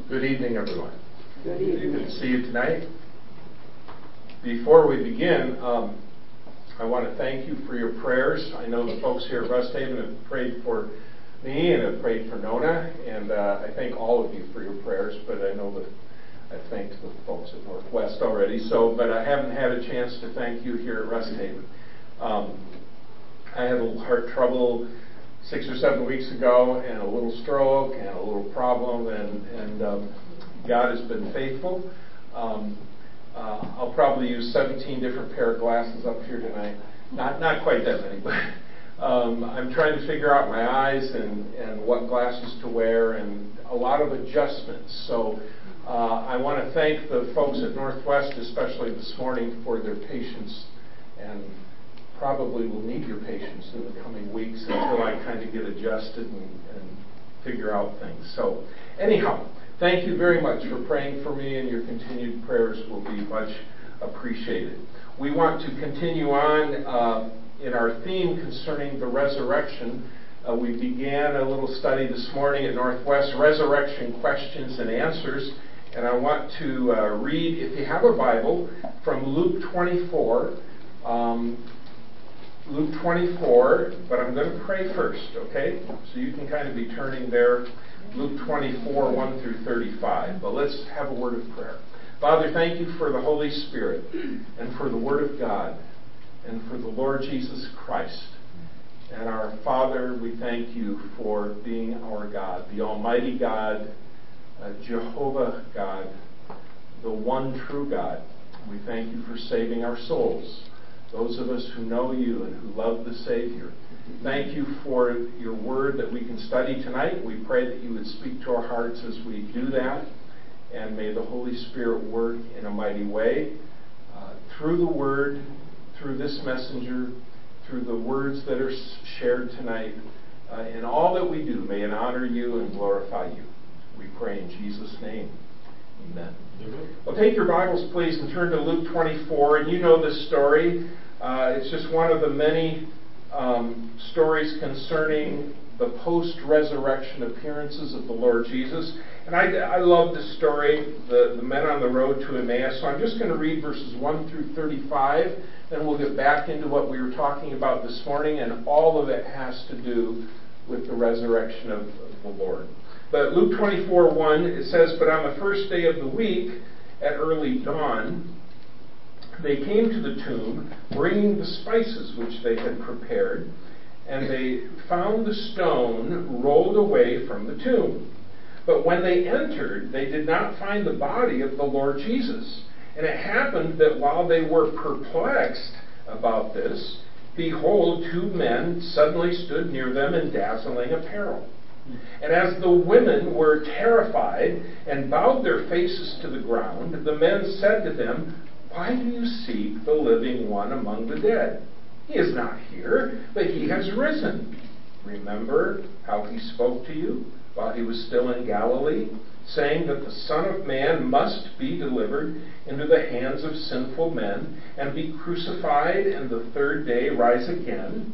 Good evening, everyone. Good evening. Good to see you tonight. Before we begin, I want to thank you for your prayers. I know the folks here at Rest Haven have prayed for me and have prayed for Nona, and I thank all of you for your prayers, but I know that I thanked the folks at Northwest already, but I haven't had a chance to thank you here at Rest Haven. I had a little heart trouble 6 or 7 weeks ago, and a little stroke, and a little problem, and God has been faithful. I'll probably use 17 different pair of glasses up here tonight. Not quite that many, but I'm trying to figure out my eyes and what glasses to wear, and a lot of adjustments. So I want to thank the folks at Northwest, especially this morning, for their patience, and probably will need your patience in the coming weeks until I kind of get adjusted and figure out things. So anyhow, thank you very much for praying for me, and your continued prayers will be much appreciated. We want to continue on in our theme concerning the resurrection. We began a little study this morning at Northwest, Resurrection Questions and Answers, and I want to read, if you have a Bible, from Luke 24. Luke 24, but I'm going to pray first, okay? So you can kind of be turning there, Luke 24, 1 through 35. But let's have a word of prayer. Father, thank you for the Holy Spirit and for the Word of God and for the Lord Jesus Christ. And our Father, we thank you for being our God, the Almighty God, Jehovah God, the one true God. We thank you for saving our souls, those of us who know you and who love the Savior. Thank you for your word that we can study tonight. We pray that you would speak to our hearts as we do that, and may the Holy Spirit work in a mighty way through the word, through this messenger, through the words that are shared tonight. In all that we do, may it honor you and glorify you. We pray in Jesus' name. Amen. Well, take your Bibles, please, and turn to Luke 24. And you know this story. It's just one of the many stories concerning the post-resurrection appearances of the Lord Jesus. And I love this story, the men on the road to Emmaus. So I'm just going to read verses 1 through 35. Then we'll get back into what we were talking about this morning. And all of it has to do with the resurrection of the Lord. But Luke 24:1, it says, "But on the first day of the week, at early dawn, they came to the tomb, bringing the spices which they had prepared, and they found the stone rolled away from the tomb. But when they entered, they did not find the body of the Lord Jesus. And it happened that while they were perplexed about this, behold, two men suddenly stood near them in dazzling apparel. And as the women were terrified and bowed their faces to the ground, the men said to them, 'Why do you seek the living one among the dead? He is not here, but he has risen. Remember how he spoke to you while he was still in Galilee, saying that the Son of Man must be delivered into the hands of sinful men and be crucified and the third day rise again?'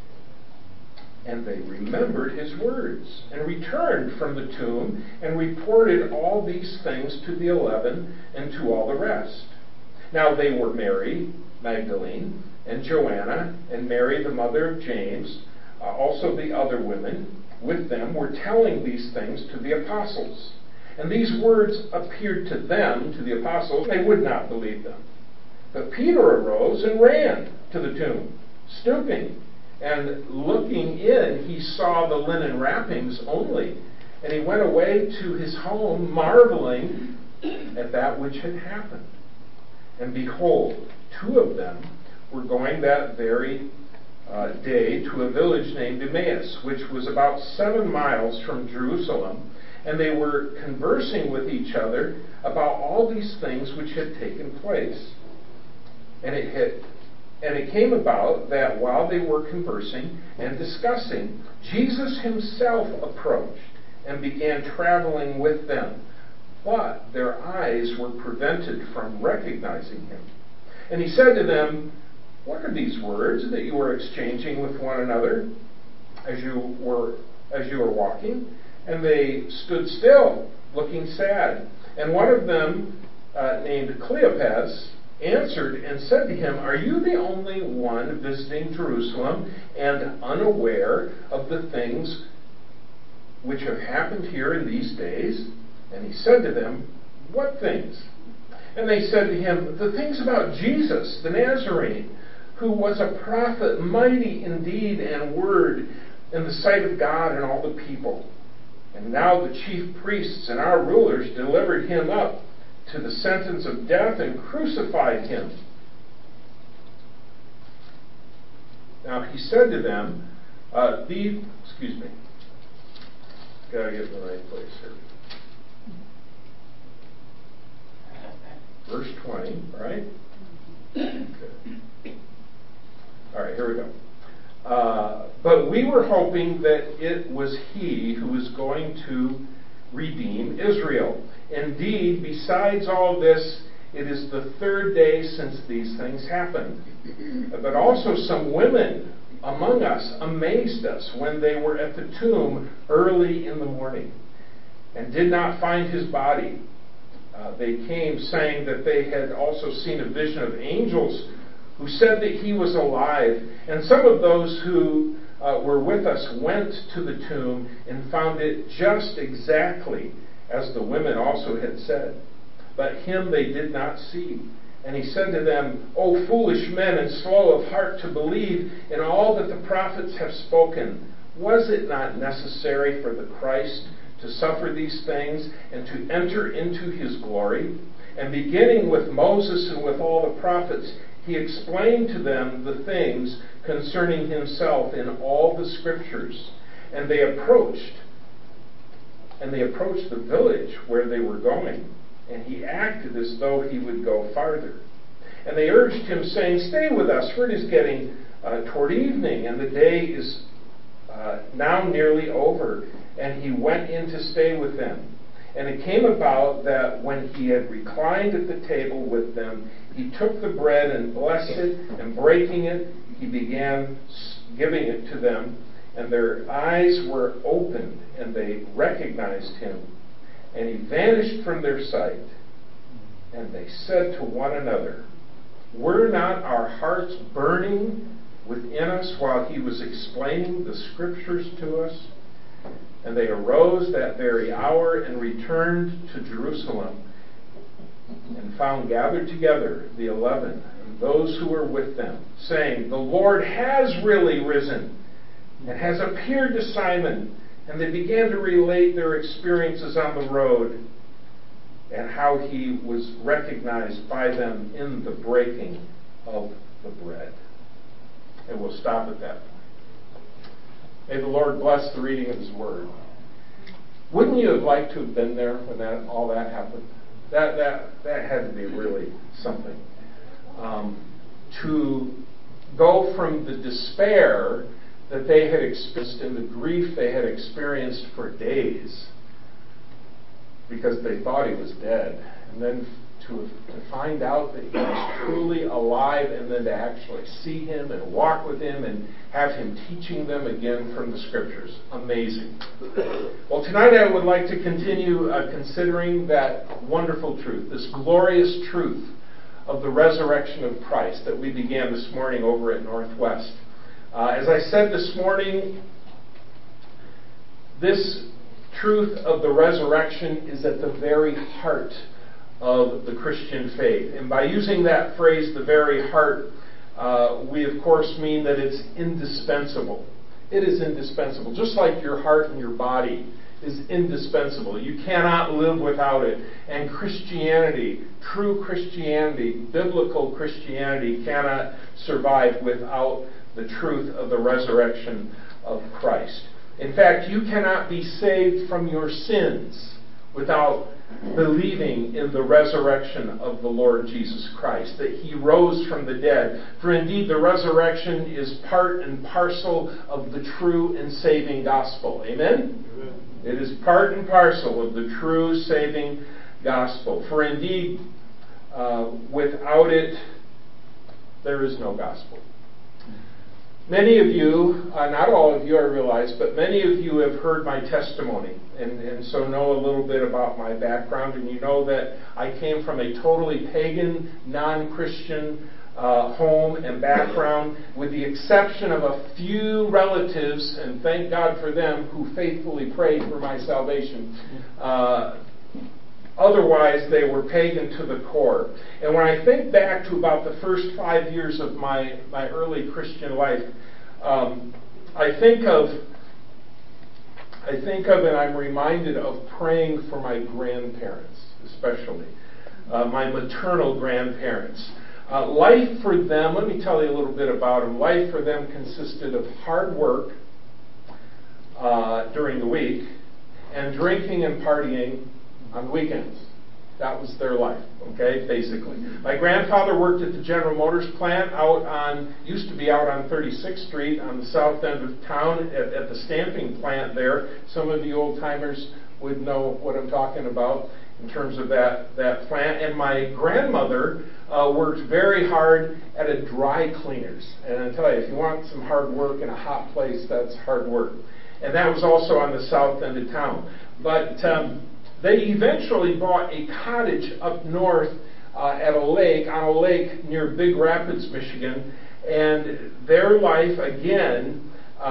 And they remembered his words and returned from the tomb and reported all these things to the 11 and to all the rest. Now they were Mary Magdalene and Joanna and Mary the mother of James, also the other women with them were telling these things to the apostles. And these words appeared to them, to the apostles. They would not believe them. But Peter arose and ran to the tomb, stooping. And looking in, he saw the linen wrappings only. And he went away to his home, marveling at that which had happened. And behold, two of them were going that very day to a village named Emmaus, which was about 7 miles from Jerusalem. And they were conversing with each other about all these things which had taken place. And it came about that while they were conversing and discussing, Jesus himself approached and began traveling with them. But their eyes were prevented from recognizing him. And he said to them, 'What are these words that you are exchanging with one another as you are walking?' And they stood still, looking sad. And one of them, named Cleopas, answered and said to him, "Are you the only one visiting Jerusalem and unaware of the things which have happened here in these days?" And he said to them, "What things?" And they said to him, "The things about Jesus, the Nazarene, who was a prophet, mighty in deed and word in the sight of God and all the people. And now the chief priests and our rulers delivered him up to the sentence of death and crucified him." Now he said to them, gotta get in the right place here. Verse 20, right? Okay. All right, here we go. "But we were hoping that it was he who was going to redeem Israel. Indeed, besides all this, it is the third day since these things happened. But also some women among us amazed us when they were at the tomb early in the morning and did not find his body. They came saying that they had also seen a vision of angels who said that he was alive. And some of those who were with us went to the tomb and found it just exactly as the women also had said. But him they did not see. And he said to them, 'O foolish men and slow of heart to believe in all that the prophets have spoken. Was it not necessary for the Christ to suffer these things and to enter into his glory?' And beginning with Moses and with all the prophets, he explained to them the things concerning himself in all the scriptures. And they approached the village where they were going. And he acted as though he would go farther. And they urged him, saying, 'Stay with us, for it is getting toward evening, and the day is now nearly over.' And he went in to stay with them. And it came about that when he had reclined at the table with them, he took the bread and blessed it, and breaking it, he began giving it to them. And their eyes were opened, and they recognized him. And he vanished from their sight. And they said to one another, 'Were not our hearts burning within us while he was explaining the scriptures to us?' And they arose that very hour and returned to Jerusalem, and found gathered together the 11 and those who were with them, saying, 'The Lord has really risen and has appeared to Simon.' And they began to relate their experiences on the road and how he was recognized by them in the breaking of the bread." And we'll stop at that point. May the Lord bless the reading of his word. Wouldn't you have liked to have been there when all that happened? That had to be really something. To go from the despair that they had experienced and the grief they had experienced for days because they thought he was dead, and then to find out that he was truly alive, and then to actually see him and walk with him and have him teaching them again from the scriptures. Amazing. Well, tonight I would like to continue considering that wonderful truth, this glorious truth of the resurrection of Christ that we began this morning over at Northwest. As I said this morning, this truth of the resurrection is at the very heart of the Christian faith. And by using that phrase, the very heart, we of course mean that it's indispensable. It is indispensable. Just like your heart and your body is indispensable. You cannot live without it. And Christianity, true Christianity, biblical Christianity, cannot survive without the truth of the resurrection of Christ. In fact, you cannot be saved from your sins without believing in the resurrection of the Lord Jesus Christ, that he rose from the dead. For indeed, the resurrection is part and parcel of the true and saving gospel. Amen? Amen. It is part and parcel of the true saving gospel. For indeed, without it, there is no gospel. Many of you, not all of you I realize, but many of you have heard my testimony and so know a little bit about my background, and you know that I came from a totally pagan, non-Christian home and background, with the exception of a few relatives, and thank God for them, who faithfully prayed for my salvation. Otherwise, they were pagan to the core. And when I think back to about the first 5 years of my early Christian life, I think of and I'm reminded of praying for my grandparents, especially my maternal grandparents. Life for them, let me tell you a little bit about them. Life for them consisted of hard work during the week and drinking and partying on the weekends. That was their life, okay, basically. My grandfather worked at the General Motors plant used to be out on 36th Street on the south end of town at the stamping plant there. Some of the old timers would know what I'm talking about in terms of that plant. And my grandmother worked very hard at a dry cleaners. And I tell you, if you want some hard work in a hot place, that's hard work. And that was also on the south end of town. But they eventually bought a cottage up north on a lake near Big Rapids, Michigan. And their life, again,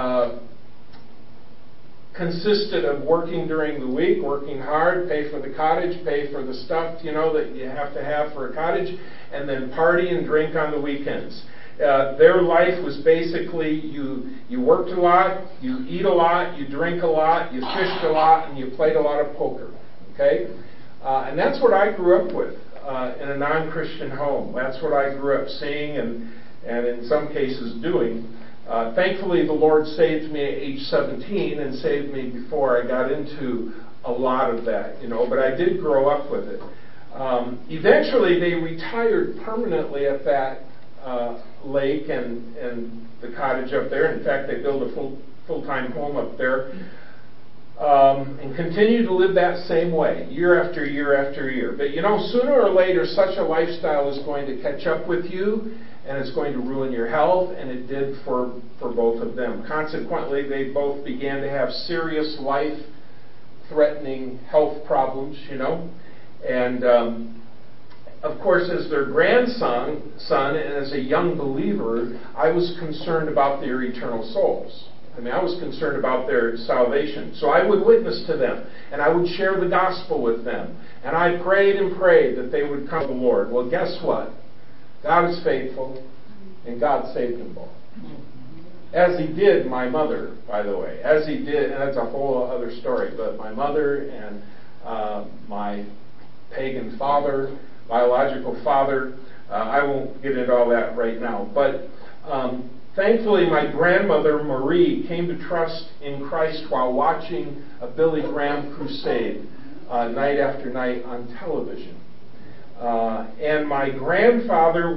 consisted of working during the week, working hard, pay for the cottage, pay for the stuff, that you have to have for a cottage, and then party and drink on the weekends. Their life was basically you worked a lot, you eat a lot, you drink a lot, you fished a lot, and you played a lot of poker. Okay? And that's what I grew up with in a non-Christian home. That's what I grew up seeing and in some cases doing. Thankfully, the Lord saved me at age 17 and saved me before I got into a lot of that, but I did grow up with it. Eventually, they retired permanently at that lake and the cottage up there. In fact, they built a full-time home up there. And continue to live that same way, year after year after year. But sooner or later, such a lifestyle is going to catch up with you, and it's going to ruin your health, and it did for both of them. Consequently, they both began to have serious life-threatening health problems, And, of course, as their grandson, and as a young believer, I was concerned about their eternal souls. I was concerned about their salvation. So I would witness to them, and I would share the gospel with them. And I prayed and prayed that they would come to the Lord. Well, guess what? God is faithful, and God saved them both. As He did my mother, by the way. As He did, and that's a whole other story, but my mother and my pagan father, biological father, I won't get into all that right now. But thankfully, my grandmother, Marie, came to trust in Christ while watching a Billy Graham crusade night after night on television. And my grandfather,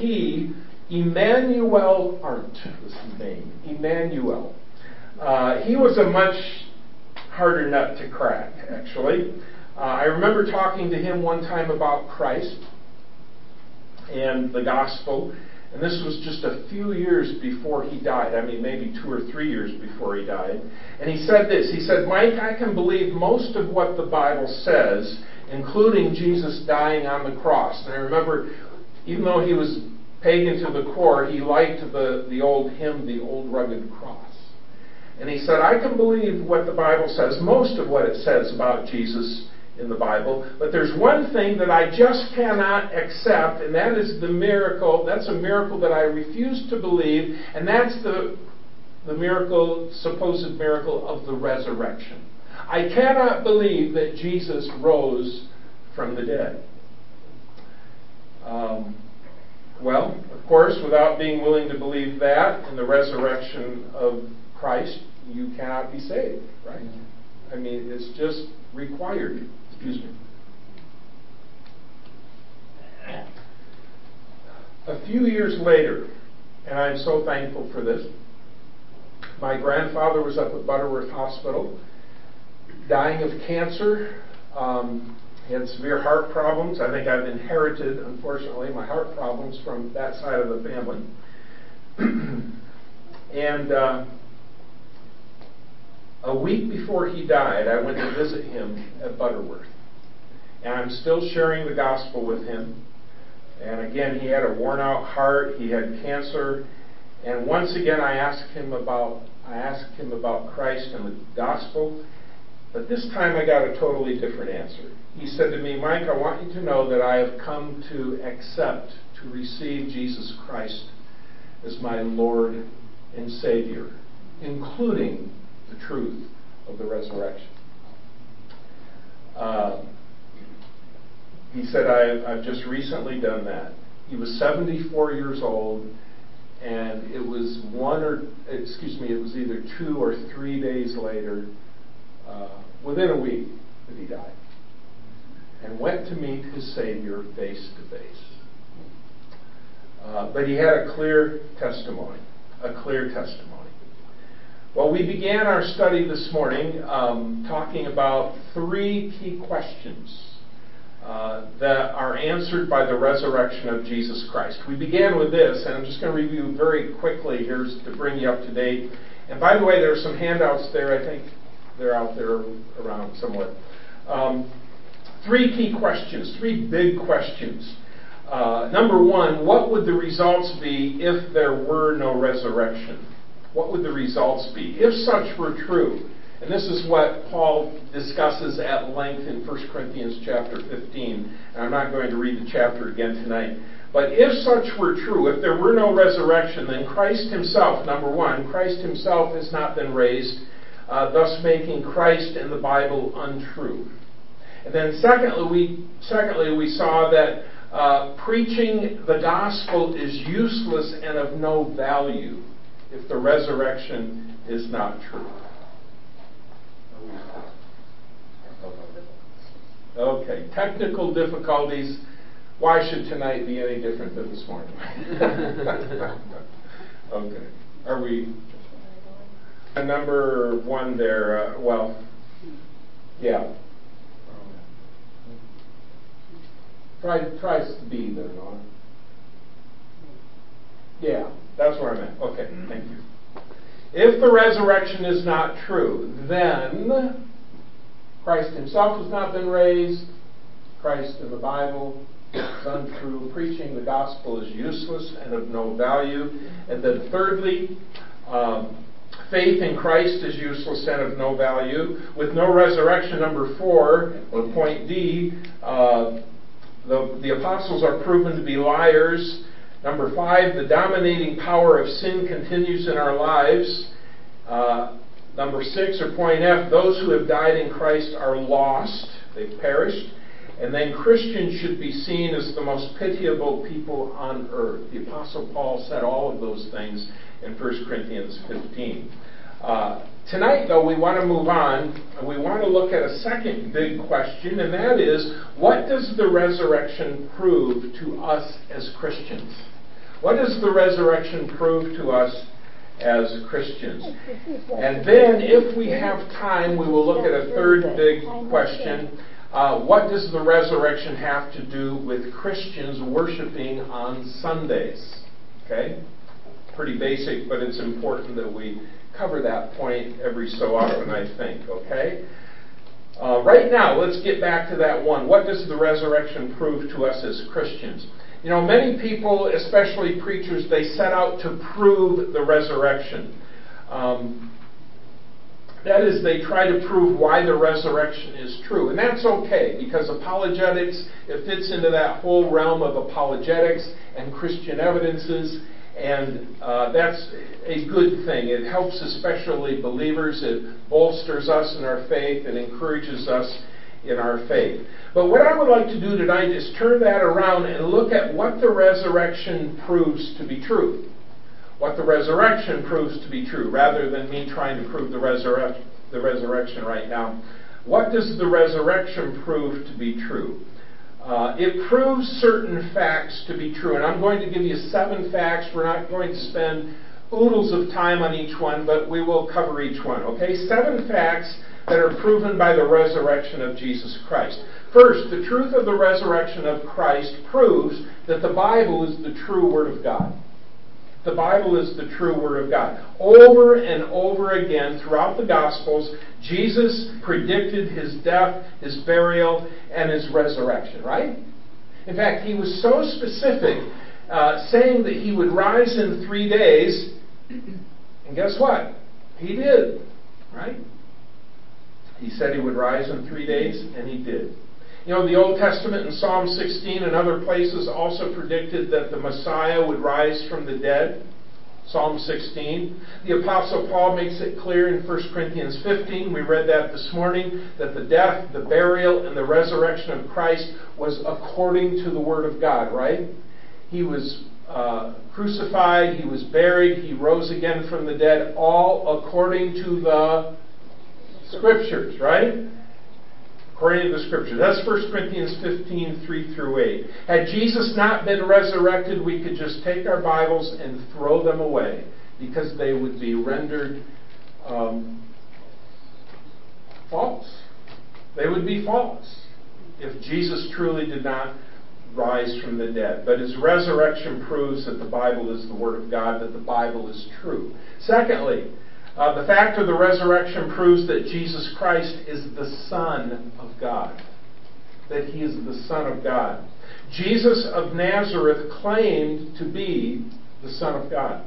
Emmanuel Arndt was his name. Emmanuel. He was a much harder nut to crack, actually. I remember talking to him one time about Christ and the gospel. And this was just a few years before he died. Maybe 2 or 3 years before he died. And he said this. He said, "Mike, I can believe most of what the Bible says, including Jesus dying on the cross." And I remember, even though he was pagan to the core, he liked the old hymn, "The Old Rugged Cross." And he said, "I can believe what the Bible says, most of what it says about Jesus in the Bible, but there's one thing that I just cannot accept, and that is the miracle. That's a miracle that I refuse to believe, and that's the miracle, supposed miracle of the resurrection. I cannot believe that Jesus rose from the dead." Well, of course, without being willing to believe that in the resurrection of Christ, you cannot be saved, right? It's just required. Excuse me. A few years later, and I'm so thankful for this, my grandfather was up at Butterworth Hospital, dying of cancer. He had severe heart problems. I think I've inherited, unfortunately, my heart problems from that side of the family. And a week before he died, I went to visit him at Butterworth. And I'm still sharing the gospel with him. And again, he had a worn-out heart. He had cancer. And once again, I asked him about Christ and the gospel. But this time I got a totally different answer. He said to me, "Mike, I want you to know that I have come to accept, to receive Jesus Christ as my Lord and Savior, including the truth of the resurrection." He said, I've just recently done that. He was 74 years old, and it was it was either 2 or 3 days later, within a week, that he died, and went to meet his Savior face to face. But he had a clear testimony. Well, we began our study this morning talking about 3 key questions that are answered by the resurrection of Jesus Christ. We began with this, and I'm just going to review very quickly here to bring you up to date. And by the way, there are some handouts there. I think they're out there around somewhere. 3 key questions, 3 big questions. Number 1, what would the results be if there were no resurrection? What would the results be if such were true? And this is what Paul discusses at length in 1 Corinthians chapter 15. And I'm not going to read the chapter again tonight. But if such were true, if there were no resurrection, then Christ himself, number 1, Christ himself has not been raised, thus making Christ and the Bible untrue. And then secondly, we saw that preaching the gospel is useless and of no value if the resurrection is not true. Okay, technical difficulties. Why should tonight be any different than this morning? Okay, are we... Number 1 there, yeah. Try B there, Nora. Yeah, that's where I'm at. Okay, thank you. If the resurrection is not true, then Christ himself has not been raised. Christ in the Bible is untrue. Preaching the gospel is useless and of no value. And then thirdly, faith in Christ is useless and of no value. With no resurrection, number 4, or point D, the apostles are proven to be liars. Number 5, the dominating power of sin continues in our lives. Number 6, or point F, those who have died in Christ are lost. They've perished. And then Christians should be seen as the most pitiable people on earth. The Apostle Paul said all of those things in 1 Corinthians 15. Tonight, though, we want to move on, and we want to look at a second big question, and that is, what does the resurrection prove to us as Christians? What does the resurrection prove to us as Christians? And then, if we have time, we will look at a third big question. What does the resurrection have to do with Christians worshiping on Sundays? Okay? Pretty basic, but it's important that we cover that point every so often, I think. Okay? Right now, let's get back to that one. What does the resurrection prove to us as Christians? You know, many people, especially preachers, they set out to prove the resurrection. That is, they try to prove why the resurrection is true. And that's okay, because apologetics, it fits into that whole realm of apologetics and Christian evidences, and that's a good thing. It helps especially believers. It bolsters us in our faith. It encourages us in our faith. But what I would like to do tonight is turn that around and look at what the resurrection proves to be true. What the resurrection proves to be true, rather than me trying to prove the resurrection right now. What does the resurrection prove to be true? It proves certain facts to be true. And I'm going to give you 7 facts. We're not going to spend oodles of time on each one, but we will cover each one. Okay? 7 facts that are proven by the resurrection of Jesus Christ. First, the truth of the resurrection of Christ proves that the Bible is the true Word of God. The Bible is the true Word of God. Over and over again throughout the Gospels, Jesus predicted his death, his burial, and his resurrection, right? In fact, he was so specific, saying that he would rise in 3 days, and guess what? He did, right? He said he would rise in 3 days, and he did. You know, the Old Testament in Psalm 16 and other places also predicted that the Messiah would rise from the dead. Psalm 16. The Apostle Paul makes it clear in 1 Corinthians 15, we read that this morning, that the death, the burial, and the resurrection of Christ was according to the Word of God, right? He was crucified, he was buried, he rose again from the dead, all according to the Scriptures, right? According to the Scriptures. That's 1 Corinthians 15, 3 through 8. Had Jesus not been resurrected, we could just take our Bibles and throw them away, because they would be rendered false. They would be false if Jesus truly did not rise from the dead. But his resurrection proves that the Bible is the Word of God, that the Bible is true. Secondly, the fact of the resurrection proves that Jesus Christ is the Son of God. That he is the Son of God. Jesus of Nazareth claimed to be the Son of God.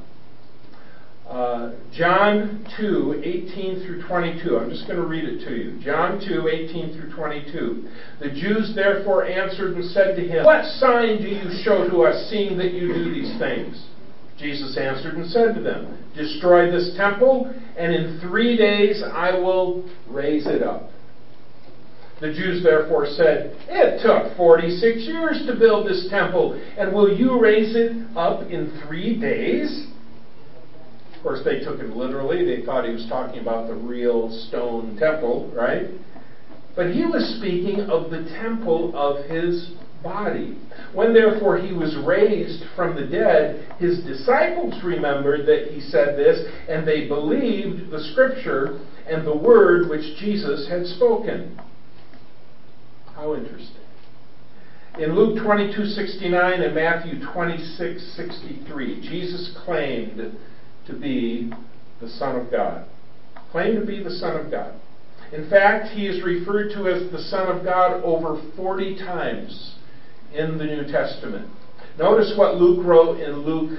John 2, 18 through 22. I'm just going to read it to you. John 2, 18 through 22. The Jews therefore answered and said to him, "What sign do you show to us, seeing that you do these things?" Jesus answered and said to them, "Destroy this temple, and in 3 days I will raise it up." The Jews therefore said, "It took 46 years to build this temple, and will you raise it up in 3 days?" Of course, they took it literally. They thought he was talking about the real stone temple, right? But he was speaking of the temple of his body. When therefore he was raised from the dead, his disciples remembered that he said this, and they believed the Scripture and the word which Jesus had spoken. How interesting. In Luke 22:69 and Matthew 26:63, Jesus claimed to be the Son of God. Claimed to be the Son of God. In fact, he is referred to as the Son of God over 40 times in the New Testament. Notice what Luke wrote in Luke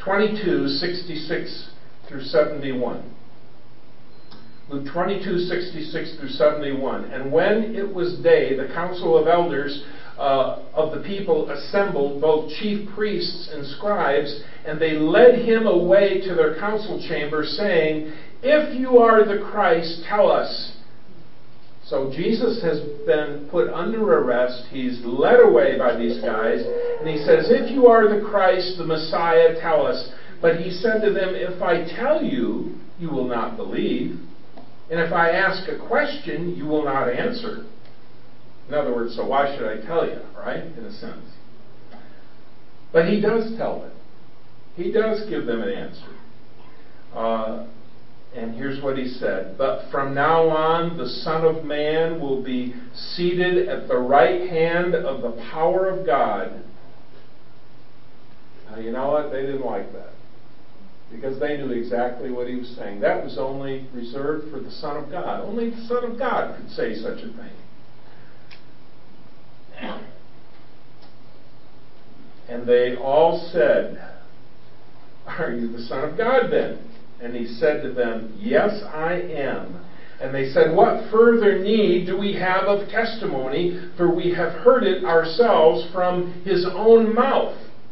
22:66 through 71. Luke 22:66 through 71. And when it was day, the council of elders of the people assembled, both chief priests and scribes, and they led him away to their council chamber, saying, "If you are the Christ, tell us." So Jesus has been put under arrest. He's led away by these guys. And he says, "If you are the Christ, the Messiah, tell us." But he said to them, "If I tell you, you will not believe. And if I ask a question, you will not answer." In other words, so why should I tell you, right? In a sense. But he does tell them. He does give them an answer. And here's what he said. "But from now on, the Son of Man will be seated at the right hand of the power of God." Now, you know what? They didn't like that. Because they knew exactly what he was saying. That was only reserved for the Son of God. Only the Son of God could say such a thing. And they all said, "Are you the Son of God then?" And he said to them, "Yes, I am." And they said, "What further need do we have of testimony? For we have heard it ourselves from his own mouth."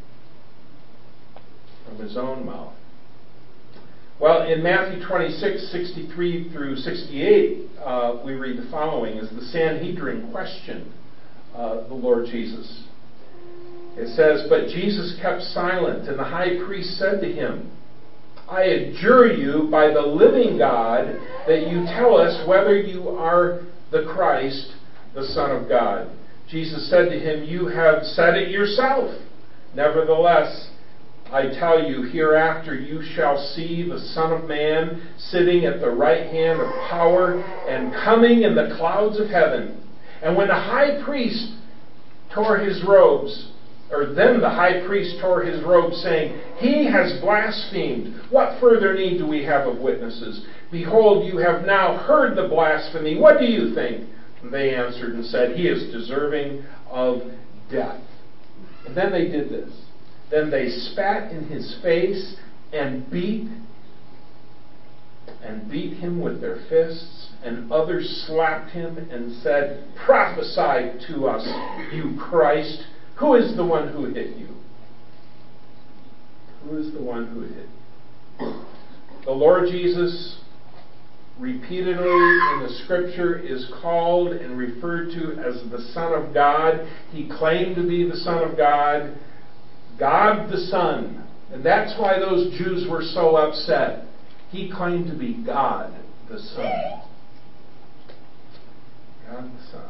From his own mouth. Well, in Matthew 26:63 through 68, we read the following as the Sanhedrin questioned the Lord Jesus. It says, "But Jesus kept silent, and the high priest said to him, 'I adjure you by the living God that you tell us whether you are the Christ, the Son of God.' Jesus said to him, 'You have said it yourself. Nevertheless, I tell you, hereafter you shall see the Son of Man sitting at the right hand of power and coming in the clouds of heaven.' And when the high priest tore his robes, Then the high priest tore his robe, saying, "He has blasphemed. What further need do we have of witnesses? Behold, you have now heard the blasphemy. What do you think?" And they answered and said, "He is deserving of death." And then they did this. Then they spat in his face and beat him with their fists, and others slapped him and said, "Prophesy to us, you Christ. Who is the one who hit you?" Who is the one who hit you? The Lord Jesus, repeatedly in the Scripture, is called and referred to as the Son of God. He claimed to be the Son of God, God the Son. And that's why those Jews were so upset. He claimed to be God the Son. God the Son.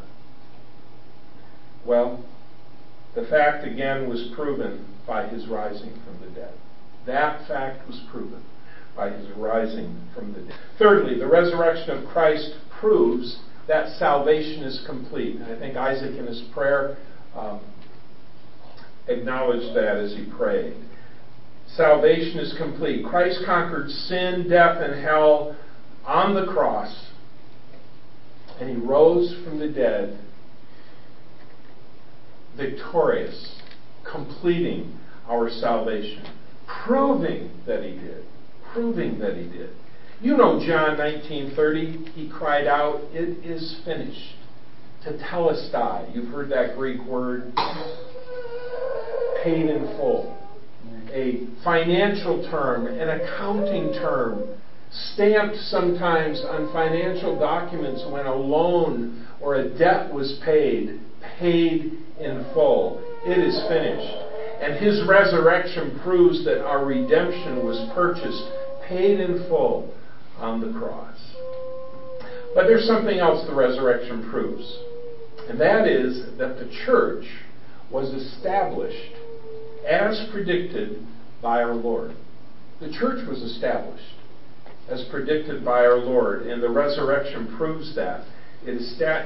Well, the fact again was proven by his rising from the dead. That fact was proven by his rising from the dead. Thirdly, the resurrection of Christ proves that salvation is complete. And I think Isaac in his prayer acknowledged that as he prayed. Salvation is complete. Christ conquered sin, death, and hell on the cross. And he rose from the dead victorious, completing our salvation. Proving that he did. Proving that he did. You know John 19:30, he cried out, "It is finished." Tetelestai. You've heard that Greek word. Paid in full. A financial term, an accounting term, stamped sometimes on financial documents when a loan or a debt was paid in full. It is finished. And his resurrection proves that our redemption was purchased, paid in full on the cross. But there's something else the resurrection proves. And that is that the church was established as predicted by our Lord. The church was established as predicted by our Lord, and the resurrection proves that. It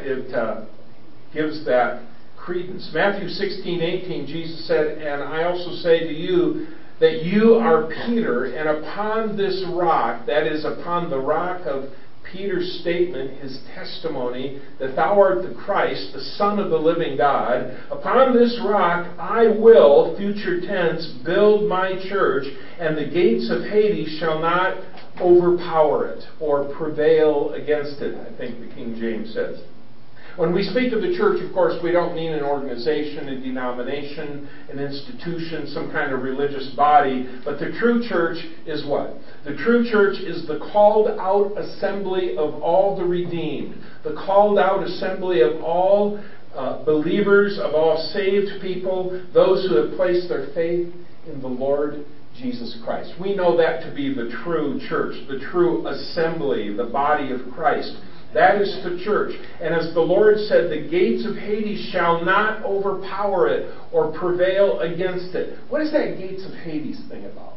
gives that credence. Matthew 16:18, Jesus said, "And I also say to you that you are Peter, and upon this rock," that is, upon the rock of Peter's statement, his testimony, that thou art the Christ, the Son of the living God, "upon this rock I will," future tense, "build my church, and the gates of Hades shall not overpower it or prevail against it," I think the King James says. When we speak of the church, of course, we don't mean an organization, a denomination, an institution, some kind of religious body. But the true church is what? The true church is the called out assembly of all the redeemed. The called out assembly of all believers, of all saved people, those who have placed their faith in the Lord Jesus Christ. We know that to be the true church, the true assembly, the body of Christ. That is the church. And as the Lord said, the gates of Hades shall not overpower it or prevail against it. What is that gates of Hades thing about?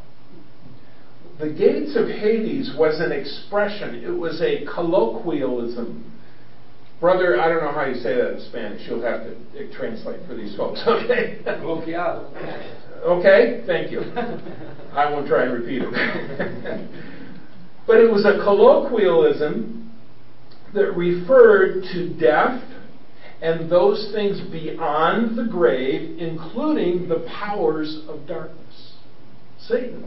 The gates of Hades was an expression. It was a colloquialism. Brother, I don't know how you say that in Spanish. You'll have to translate for these folks, okay? Colloquial. Okay, thank you. I won't try and repeat it. But it was a colloquialism that referred to death and those things beyond the grave, including the powers of darkness. Satan.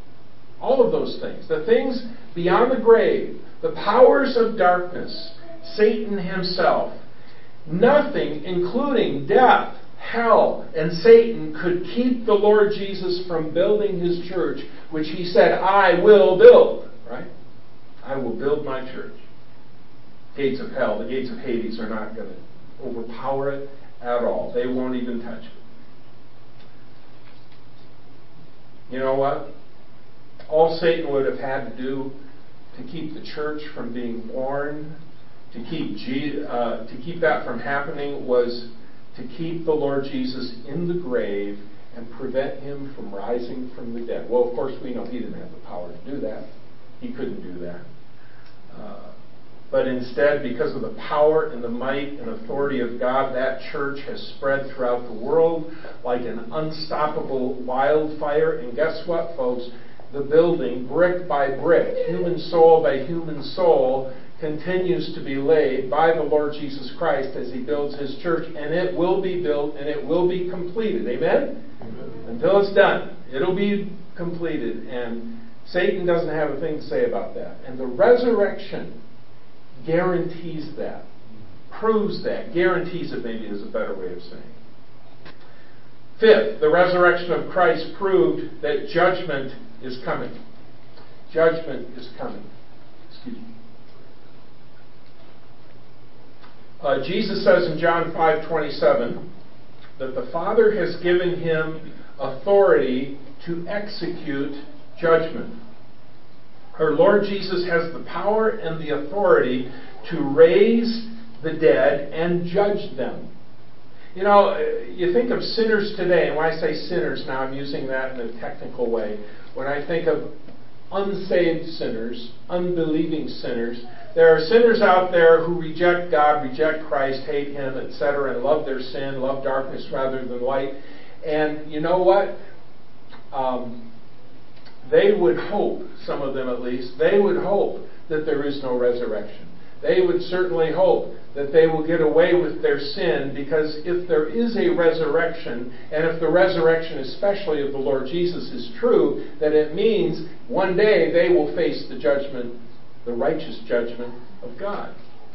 All of those things. The things beyond the grave, the powers of darkness, Satan himself. Nothing, including death, hell, and Satan, could keep the Lord Jesus from building his church, which he said, "I will build." Right? I will build my church. Gates of hell, the gates of Hades are not going to overpower it at all. They won't even touch it. You know what? All Satan would have had to do to keep the church from being born, to keep that from happening, was to keep the Lord Jesus in the grave and prevent him from rising from the dead. Well, of course, we know he didn't have the power to do that. He couldn't do that. But instead, because of the power and the might and authority of God, that church has spread throughout the world like an unstoppable wildfire. And guess what, folks? The building, brick by brick, human soul by human soul, continues to be laid by the Lord Jesus Christ as He builds His church. And it will be built and it will be completed. Amen? Amen. Until it's done, it'll be completed. And Satan doesn't have a thing to say about that. And the resurrection guarantees that, proves that, guarantees it maybe is a better way of saying it. Fifth, the resurrection of Christ proved that judgment is coming. Judgment is coming. Excuse me. Jesus says in John 5:27 that the Father has given Him authority to execute judgment. Our Lord Jesus has the power and the authority to raise the dead and judge them. You know, you think of sinners today, and when I say sinners now, I'm using that in a technical way. When I think of unsaved sinners, unbelieving sinners, there are sinners out there who reject God, reject Christ, hate Him, etc., and love their sin, love darkness rather than light. And you know what? They would hope, some of them at least, they would hope that there is no resurrection. They would certainly hope that they will get away with their sin, because if there is a resurrection, and if the resurrection especially of the Lord Jesus is true, that it means one day they will face the judgment, the righteous judgment of God.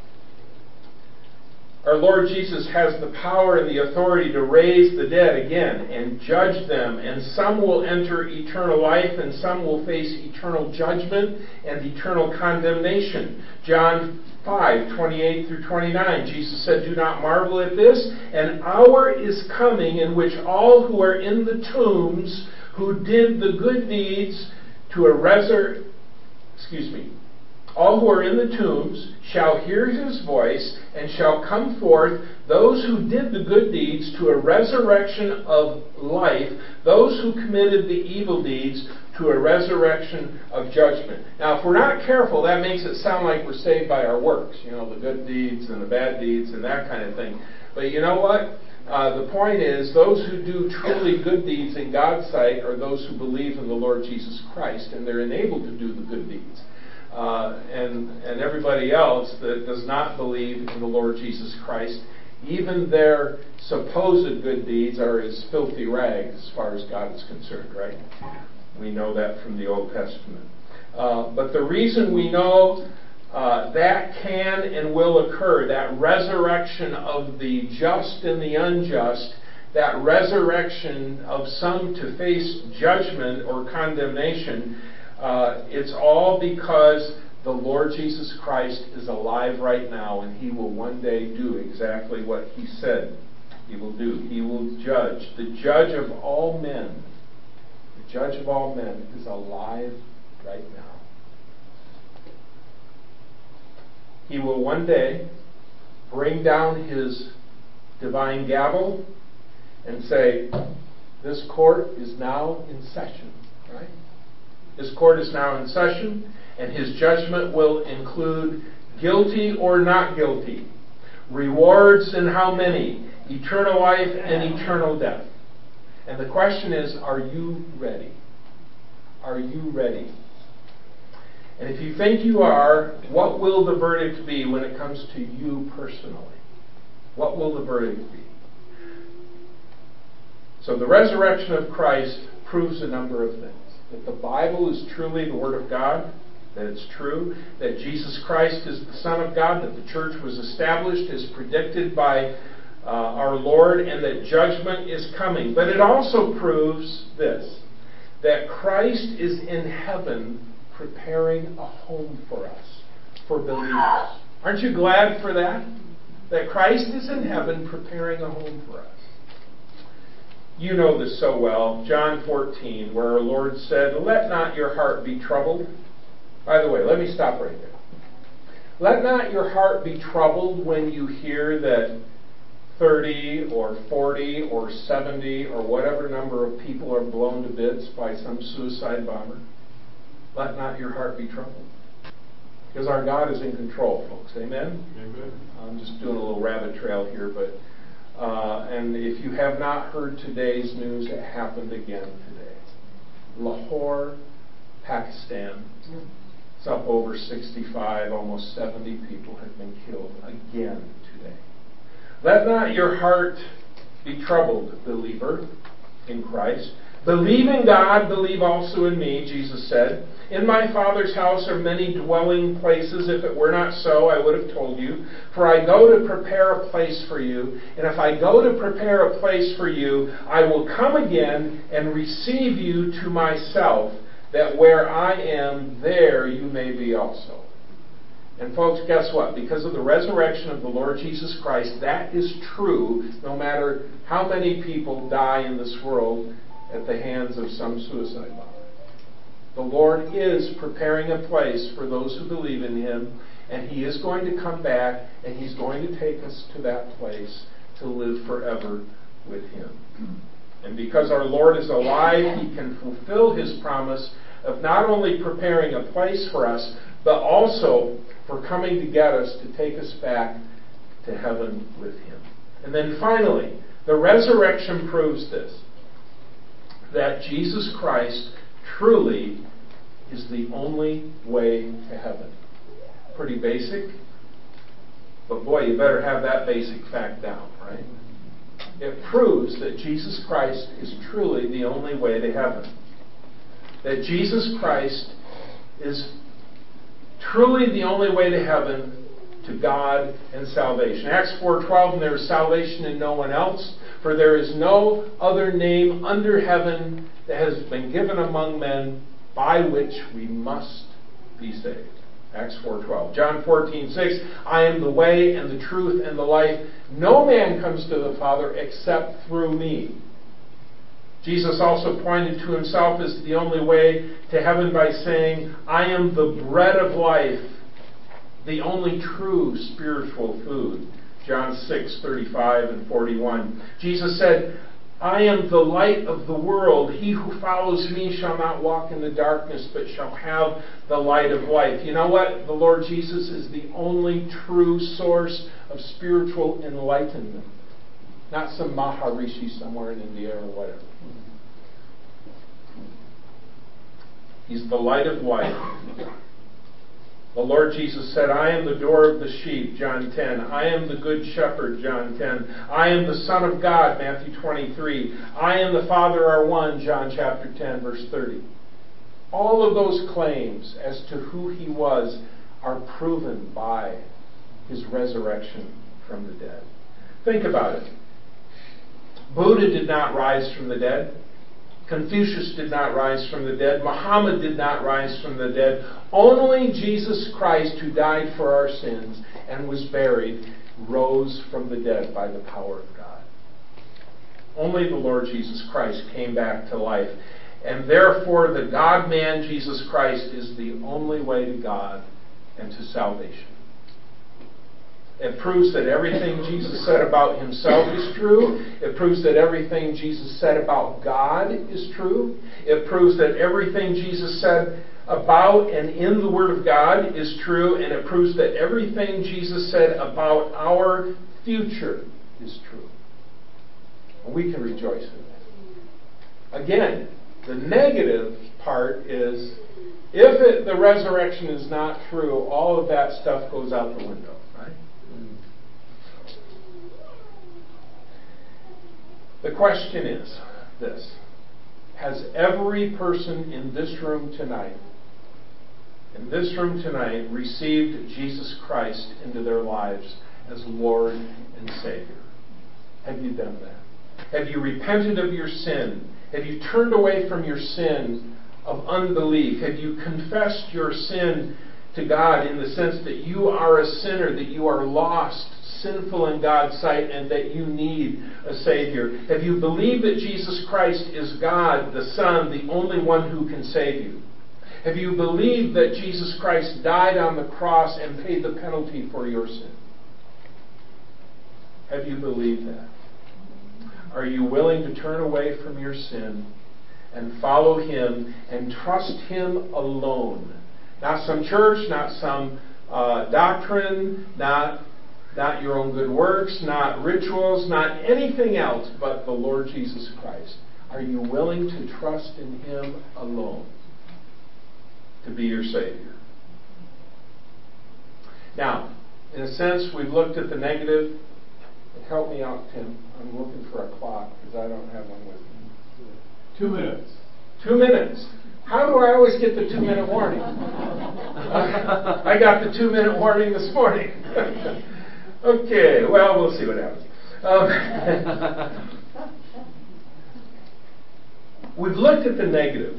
Our Lord Jesus has the power and the authority to raise the dead again and judge them. And some will enter eternal life and some will face eternal judgment and eternal condemnation. John 5:28 through 29, Jesus said, "Do not marvel at this. An hour is coming in which all who are in the tombs, who did the good deeds to a all who are in the tombs shall hear His voice and shall come forth, those who did the good deeds to a resurrection of life, those who committed the evil deeds to a resurrection of judgment." Now, if we're not careful, that makes it sound like we're saved by our works, the good deeds and the bad deeds and that kind of thing. But you know what? The point is, those who do truly good deeds in God's sight are those who believe in the Lord Jesus Christ, and they're enabled to do the good deeds. And everybody else that does not believe in the Lord Jesus Christ, even their supposed good deeds are as filthy rags as far as God is concerned, right? We know that from the Old Testament. But the reason we know that can and will occur, that resurrection of the just and the unjust, that resurrection of some to face judgment or condemnation, it's all because the Lord Jesus Christ is alive right now, and He will one day do exactly what He said He will do. He will judge. The judge of all men, the judge of all men is alive right now. He will one day bring down His divine gavel and say, "This court is now in session," right? This court is now in session, and His judgment will include guilty or not guilty, rewards and how many, eternal life and eternal death. And the question is, are you ready? Are you ready? And if you think you are, what will the verdict be when it comes to you personally? What will the verdict be? So the resurrection of Christ proves a number of things. That the Bible is truly the Word of God, that it's true, that Jesus Christ is the Son of God, that the church was established as predicted by our Lord, and that judgment is coming. But it also proves this, that Christ is in heaven preparing a home for us, for believers. Aren't you glad for that? That Christ is in heaven preparing a home for us. You know this so well, John 14, where our Lord said, "Let not your heart be troubled." By the way, let me stop right there. Let not your heart be troubled when you hear that 30 or 40 or 70 or whatever number of people are blown to bits by some suicide bomber. Let not your heart be troubled. Because our God is in control, folks. Amen? Amen. I'm just doing a little rabbit trail here, but and if you have not heard today's news, it happened again today. Lahore, Pakistan. It's up over 65, almost 70 people have been killed again today. Let not your heart be troubled, believer in Christ. Believe in God, believe also in me, Jesus said. In my Father's house are many dwelling places. If it were not so, I would have told you. For I go to prepare a place for you. And if I go to prepare a place for you, I will come again and receive you to myself, that where I am, there you may be also. And folks, guess what? Because of the resurrection of the Lord Jesus Christ, that is true no matter how many people die in this world at the hands of some suicide bomber. The Lord is preparing a place for those who believe in Him, and He is going to come back, and He's going to take us to that place to live forever with Him. And because our Lord is alive, He can fulfill His promise of not only preparing a place for us, but also for coming to get us to take us back to heaven with Him. And then finally, the resurrection proves this, that Jesus Christ truly is the only way to heaven. Pretty basic, but boy, you better have that basic fact down, right? It proves that Jesus Christ is truly the only way to heaven. That Jesus Christ is truly the only way to heaven, to God and salvation. Acts 4:12, and there is salvation in no one else, for there is no other name under heaven that has been given among men by which we must be saved. Acts 4:12. John 14:6, I am the way and the truth and the life. No man comes to the Father except through me. Jesus also pointed to Himself as the only way to heaven by saying, I am the bread of life, the only true spiritual food. John 6:35 and 41. Jesus said, I am the light of the world. He who follows me shall not walk in the darkness, but shall have the light of life. You know what? The Lord Jesus is the only true source of spiritual enlightenment. Not some Maharishi somewhere in India or whatever. He's the light of life. The Lord Jesus said, I am the door of the sheep, John 10. I am the good shepherd, John 10. I am the Son of God, Matthew 23. I and the Father are one, John chapter 10, verse 30. All of those claims as to who He was are proven by His resurrection from the dead. Think about it. Buddha did not rise from the dead. Confucius did not rise from the dead. Muhammad did not rise from the dead. Only Jesus Christ, who died for our sins and was buried, rose from the dead by the power of God. Only the Lord Jesus Christ came back to life. And therefore, the God-man Jesus Christ is the only way to God and to salvation. It proves that everything Jesus said about Himself is true. It proves that everything Jesus said about God is true. It proves that everything Jesus said about and in the Word of God is true. And it proves that everything Jesus said about our future is true. And we can rejoice in that. Again, the negative part is, if the resurrection is not true, all of that stuff goes out the window. The question is this: has every person in this room tonight received Jesus Christ into their lives as Lord and Savior? Have you done that? Have you repented of your sin? Have you turned away from your sin of unbelief? Have you confessed your sin to God in the sense that you are a sinner, that you are lost, sinful in God's sight, and that you need a Savior? Have you believed that Jesus Christ is God, the Son, the only one who can save you? Have you believed that Jesus Christ died on the cross and paid the penalty for your sin? Have you believed that? Are you willing to turn away from your sin and follow Him and trust Him alone Not some church, not some doctrine, not your own good works, not rituals, not anything else but the Lord Jesus Christ. Are you willing to trust in Him alone to be your Savior? Now, in a sense, we've looked at the negative. Help me out, Tim. I'm looking for a clock because I don't have one with me. 2 minutes. 2 minutes. How do I always get the 2-minute warning? I got the 2-minute warning this morning. Okay, well, we'll see what happens. We've looked at the negative,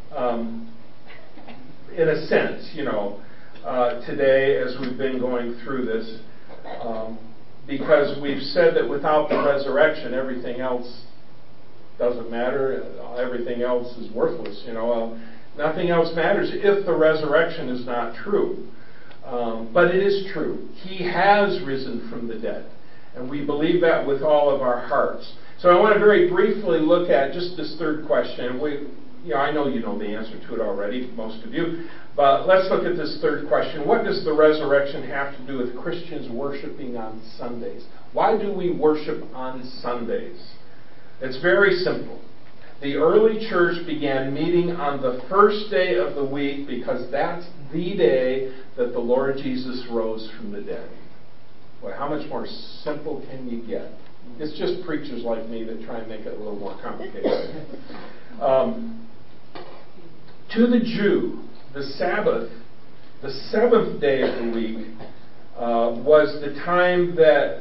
in a sense, today as we've been going through this, because we've said that without the resurrection, everything else doesn't matter. Everything else is worthless. Nothing else matters if the resurrection is not true. But it is true. He has risen from the dead. And we believe that with all of our hearts. So I want to very briefly look at just this third question. I know you know the answer to it already, most of you. But let's look at this third question. What does the resurrection have to do with Christians worshiping on Sundays? Why do we worship on Sundays? It's very simple. The early church began meeting on the first day of the week because that's the day that the Lord Jesus rose from the dead. Well, how much more simple can you get? It's just preachers like me that try and make it a little more complicated. To the Jew, the Sabbath, the seventh day of the week, was the time that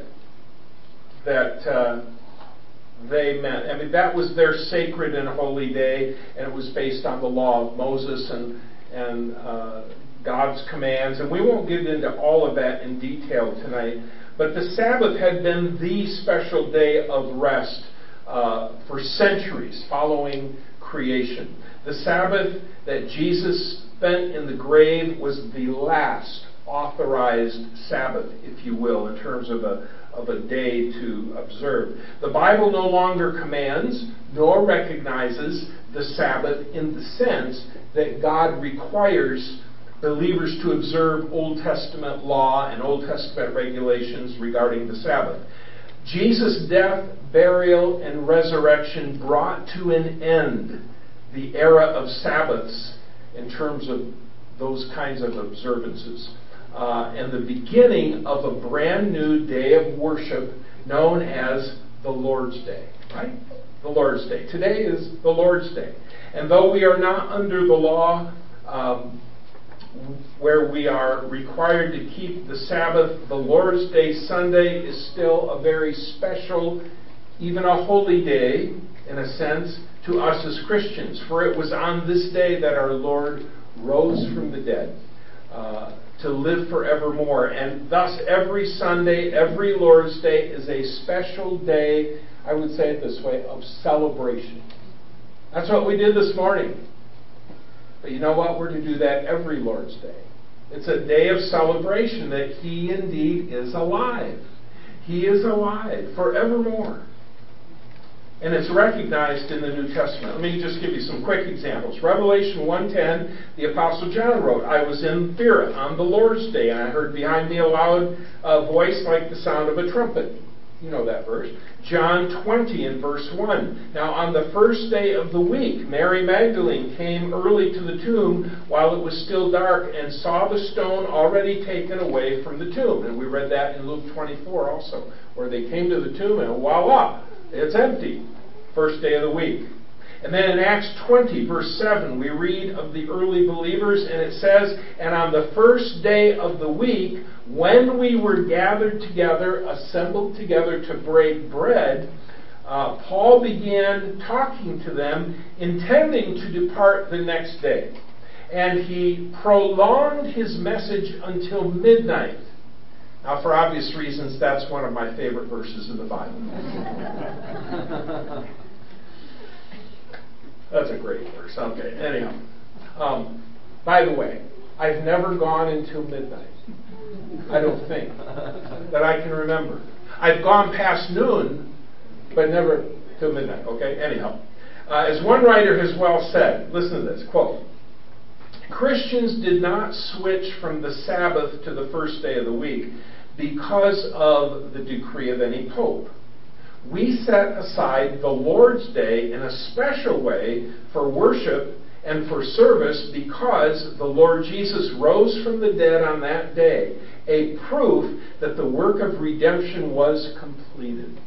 they met. I mean, that was their sacred and holy day, and it was based on the law of Moses and God's commands. And we won't get into all of that in detail tonight. But the Sabbath had been the special day of rest for centuries following creation. The Sabbath that Jesus spent in the grave was the last authorized Sabbath, if you will, in terms of a day to observe. The Bible no longer commands nor recognizes the Sabbath in the sense that God requires believers to observe Old Testament law and Old Testament regulations regarding the Sabbath. Jesus' death, burial, and resurrection brought to an end the era of Sabbaths in terms of those kinds of observances. And the beginning of a brand new day of worship known as the Lord's Day. Right? The Lord's Day. Today is the Lord's Day. And though we are not under the law where we are required to keep the Sabbath, the Lord's Day Sunday is still a very special, even a holy day, in a sense, to us as Christians. For it was on this day that our Lord rose from the dead to live forevermore. And thus every Sunday, every Lord's Day is a special day, I would say it this way, of celebration. That's what we did this morning. But you know what? We're to do that every Lord's Day. It's a day of celebration that He indeed is alive. He is alive forevermore. And it's recognized in the New Testament. Let me just give you some quick examples. Revelation 1:10, the Apostle John wrote, I was in Thera on the Lord's Day, and I heard behind me a loud voice like the sound of a trumpet. You know that verse. John 20 in verse 1. Now on the first day of the week, Mary Magdalene came early to the tomb while it was still dark and saw the stone already taken away from the tomb. And we read that in Luke 24 also, where they came to the tomb and voila, it's empty. First day of the week. And then in Acts 20, verse 7, we read of the early believers, and it says, and on the first day of the week, when we were gathered together, assembled together to break bread, Paul began talking to them, intending to depart the next day. And he prolonged his message until midnight. Now, for obvious reasons, that's one of my favorite verses in the Bible. That's a great verse. Okay, anyhow. By the way, I've never gone until midnight. I don't think. That I can remember. I've gone past noon, but never till midnight. Okay, anyhow. As one writer has well said, listen to this, quote, Christians did not switch from the Sabbath to the first day of the week because of the decree of any pope. We set aside the Lord's Day in a special way for worship and for service because the Lord Jesus rose from the dead on that day, a proof that the work of redemption was completed.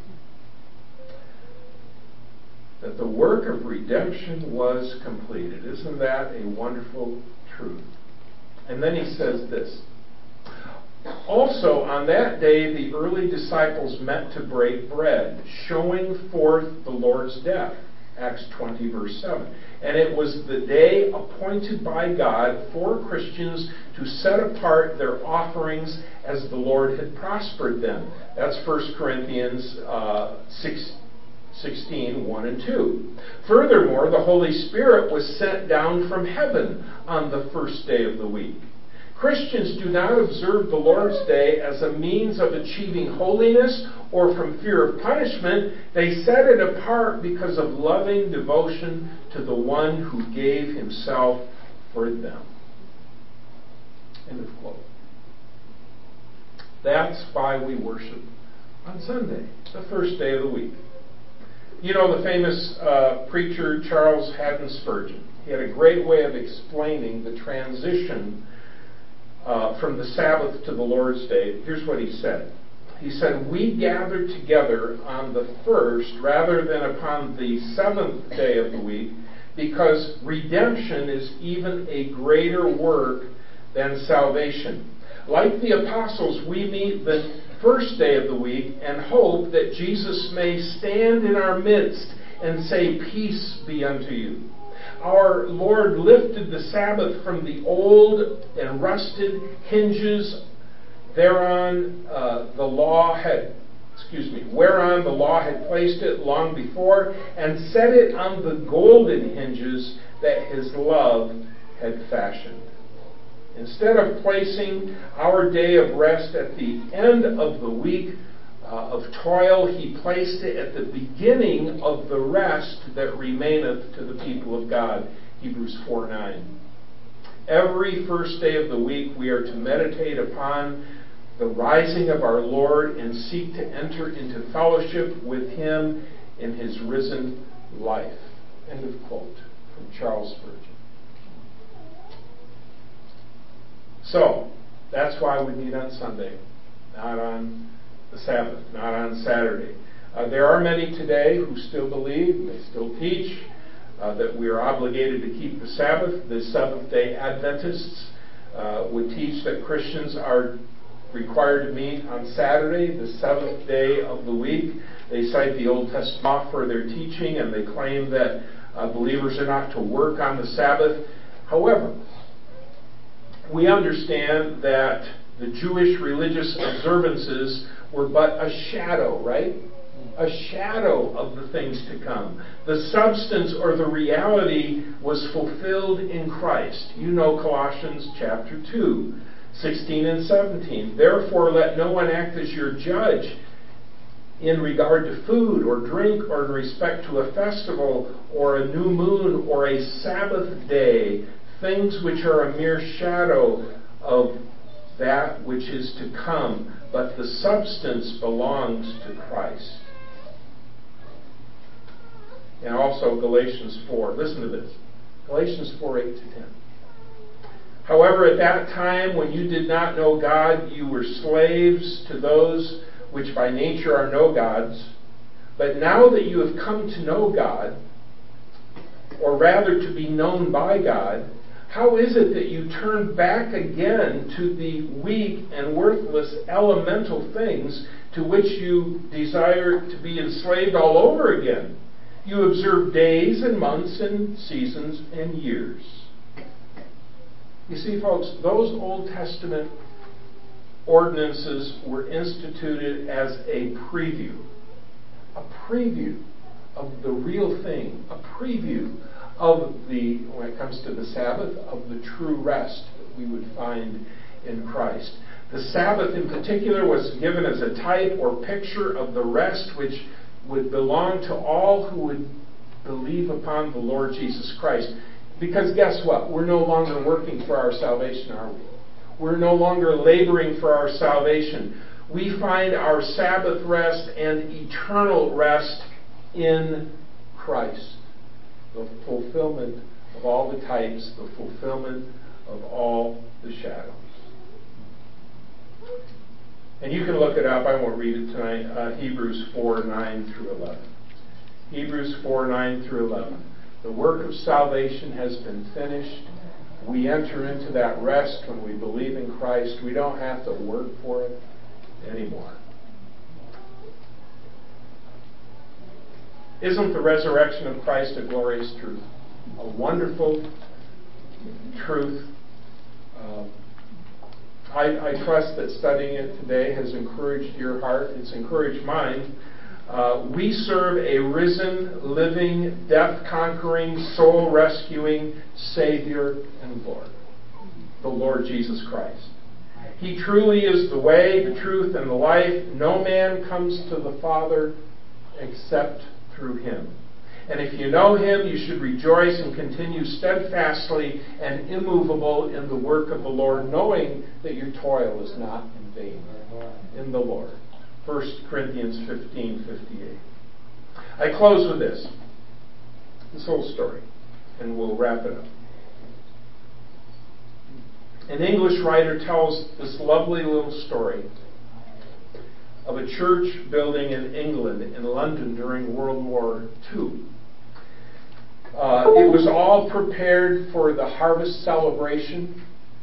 That the work of redemption was completed. Isn't that a wonderful truth? And then he says this. Also, on that day, the early disciples met to break bread, showing forth the Lord's death. Acts 20, verse 7. And it was the day appointed by God for Christians to set apart their offerings as the Lord had prospered them. That's 1 Corinthians 16, 1 and 2. Furthermore, the Holy Spirit was sent down from heaven on the first day of the week. Christians do not observe the Lord's Day as a means of achieving holiness or from fear of punishment. They set it apart because of loving devotion to the one who gave himself for them. End of quote. That's why we worship on Sunday, the first day of the week. You know the famous preacher Charles Haddon Spurgeon. He had a great way of explaining the transition from the Sabbath to the Lord's Day. Here's what he said. He said, we gather together on the first rather than upon the seventh day of the week because redemption is even a greater work than salvation. Like the apostles, we meet the first day of the week and hope that Jesus may stand in our midst and say, peace be unto you. Our Lord lifted the Sabbath from the old and rusted hinges whereon the law had placed it long before, and set it on the golden hinges that his love had fashioned. Instead of placing our day of rest at the end of the week of toil, he placed it at the beginning of the rest that remaineth to the people of God. Hebrews 4:9. Every first day of the week we are to meditate upon the rising of our Lord and seek to enter into fellowship with him in his risen life. End of quote from Charles Spurgeon. So, that's why we meet on Sunday, not on the Sabbath, not on Saturday. There are many today who still believe, and they still teach, that we are obligated to keep the Sabbath. The Seventh-day Adventists would teach that Christians are required to meet on Saturday, the seventh day of the week. They cite the Old Testament for their teaching, and they claim that believers are not to work on the Sabbath. However, we understand that the Jewish religious observances were but a shadow, right? A shadow of the things to come. The substance or the reality was fulfilled in Christ. You know Colossians chapter 2, 16 and 17. Therefore let no one act as your judge in regard to food or drink or in respect to a festival or a new moon or a Sabbath day, things which are a mere shadow of that which is to come, but the substance belongs to Christ. And also Galatians 4. Listen to this. Galatians 4, 8 to 10. However, at that time when you did not know God, you were slaves to those which by nature are no gods. But now that you have come to know God, or rather to be known by God, how is it that you turn back again to the weak and worthless elemental things to which you desire to be enslaved all over again? You observe days and months and seasons and years. You see, folks, those Old Testament ordinances were instituted as a preview of the real thing, a preview of the, when it comes to the Sabbath, of the true rest that we would find in Christ. The Sabbath in particular was given as a type or picture of the rest which would belong to all who would believe upon the Lord Jesus Christ. Because guess what? We're no longer working for our salvation, are we? We're no longer laboring for our salvation. We find our Sabbath rest and eternal rest in Christ. The fulfillment of all the types, the fulfillment of all the shadows. And you can look it up. I won't read it tonight. Hebrews 4, 9 through 11. Hebrews 4, 9 through 11. The work of salvation has been finished. We enter into that rest when we believe in Christ. We don't have to work for it anymore. Isn't the resurrection of Christ a glorious truth? A wonderful truth. I trust that studying it today has encouraged your heart. It's encouraged mine. We serve a risen, living, death-conquering, soul-rescuing Savior and Lord, the Lord Jesus Christ. He truly is the way, the truth, and the life. No man comes to the Father except through Him. And if you know Him, you should rejoice and continue steadfastly and immovable in the work of the Lord, knowing that your toil is not in vain in the Lord. 1 Corinthians 15:58. I close with this whole story, and we'll wrap it up. An English writer tells this lovely little story of a church building in England, in London, during World War II. It was all prepared for the harvest celebration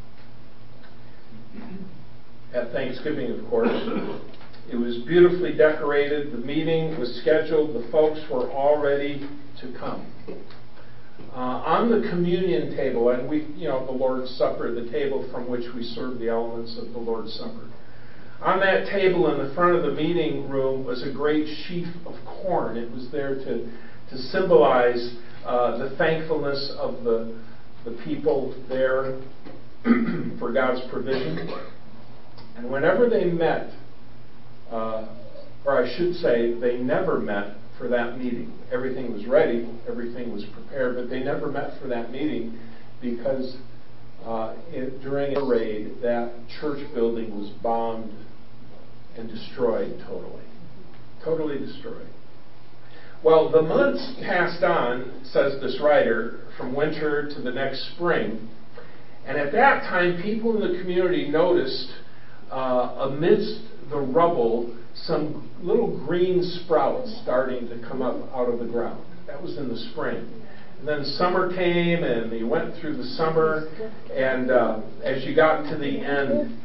at Thanksgiving, of course. It was beautifully decorated. The meeting was scheduled. The folks were all ready to come. On the communion table, and the Lord's Supper, the table from which we serve the elements of the Lord's Supper. On that table in the front of the meeting room was a great sheaf of corn. It was there to symbolize the thankfulness of the people there for God's provision. And whenever they met, or I should say, they never met for that meeting. Everything was ready, everything was prepared, but they never met for that meeting because during a raid, that church building was bombed and destroyed totally. Totally destroyed. Well, the months passed on, says this writer, from winter to the next spring, and at that time, people in the community noticed amidst the rubble some little green sprouts starting to come up out of the ground. That was in the spring. And then summer came, and they went through the summer, and as you got to the end,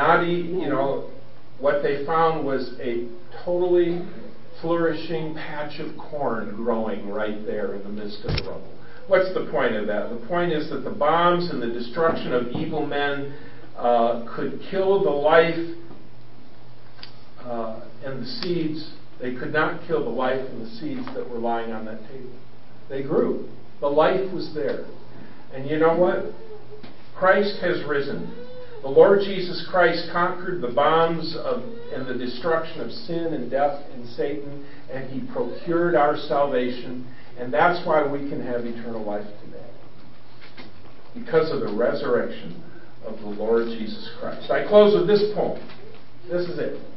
what they found was a totally flourishing patch of corn growing right there in the midst of the rubble. What's the point of that? The point is that the bombs and the destruction of evil men could kill the life and the seeds. They could not kill the life and the seeds that were lying on that table. They grew. The life was there. And you know what? Christ has risen. The Lord Jesus Christ conquered the bombs and the destruction of sin and death and Satan, and He procured our salvation, and that's why we can have eternal life today. Because of the resurrection of the Lord Jesus Christ. I close with this poem. This is it.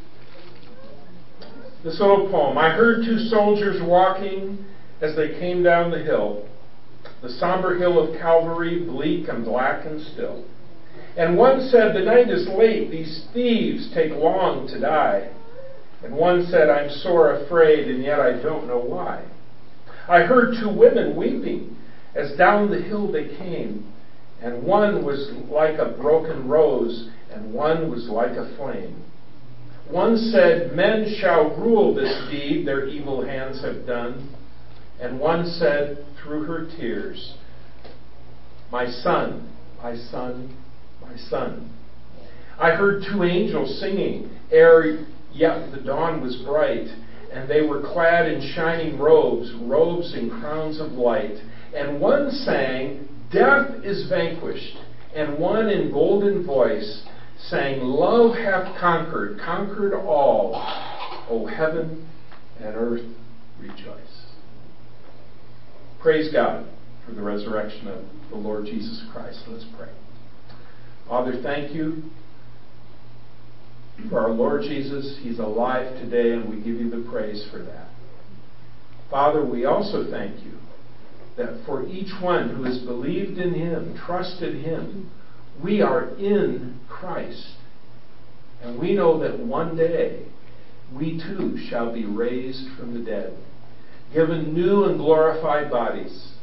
This little poem. I heard two soldiers walking as they came down the hill, the somber hill of Calvary, bleak and black and still. And one said, the night is late, these thieves take long to die. And one said, I'm sore afraid, and yet I don't know why. I heard two women weeping as down the hill they came, and one was like a broken rose, and one was like a flame. One said, men shall rule this deed their evil hands have done. And one said, through her tears, my son, my son, my son. I heard two angels singing, ere yet the dawn was bright, and they were clad in shining robes, robes and crowns of light. And one sang, death is vanquished, and one in golden voice sang, love hath conquered, conquered all. O heaven and earth rejoice. Praise God. for the resurrection of the Lord Jesus Christ. Let's pray. Father, thank you for our Lord Jesus. He's alive today, and we give you the praise for that. Father, we also thank you that for each one who has believed in him, trusted him, we are in Christ. And we know that one day we too shall be raised from the dead, given new and glorified bodies,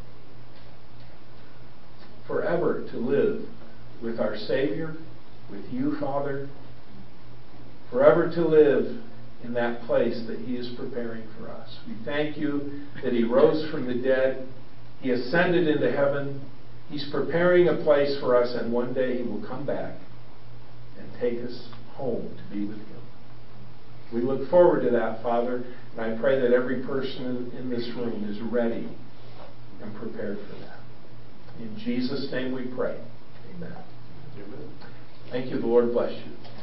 forever to live with our Savior, with you, Father, forever to live in that place that he is preparing for us. We thank you that he rose from the dead, he ascended into heaven, he's preparing a place for us, and one day he will come back and take us home to be with him. We look forward to that, Father, and I pray that every person in this room is ready and prepared for that. In Jesus' name we pray. Amen. Amen. Thank you. The Lord bless you.